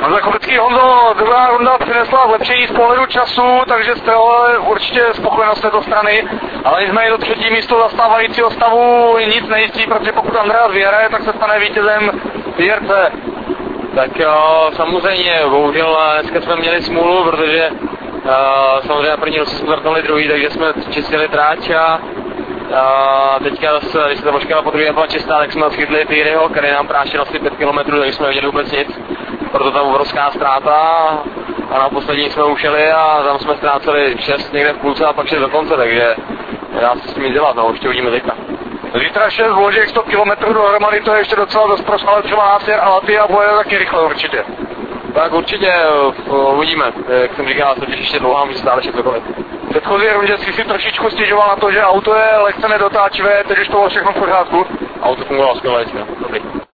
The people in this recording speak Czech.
Zakopecký Honzo, druhá runda přinesla zlepšení z pohledu času, takže jste určitě spokojenost z této strany, ale nicméně do třetí místo zastávajícího stavu nic nejistí, protože pokud Andreas vyhraje, tak se stane vítězem IRC. Tak jo, samozřejmě, bohužel dneska jsme měli smůlu, protože samozřejmě na první roce jsme startovali druhý, takže jsme čistili tráč a teďka zase, když se ta počkala po druhé byla čistá, tak jsme odchytli Týryho, který nám prášil asi 5 km, takže jsme nevěděli vůbec nic. Proto tam obrovská ztráta a na poslední jsme ušeli a tam jsme ztráceli 6 někde v půlce a pak 6 do konce, takže dá se s tím nic dělat, no, ještě uvidíme teďka. Zítra 6 vložek 100 km dohromady, to je ještě docela dost pro ale třeba Násier a Latia bude taky rychle určitě. Tak určitě uvidíme, jak jsem říkal, soutěž ještě dlouhá, může stále ještě cokoliv. V předchozí rundě si trošičku stěžoval na to, že auto je lehce nedotáčivé, teď už to bylo všechno v pořádku. Auto fungovalo skvěle, dobrý.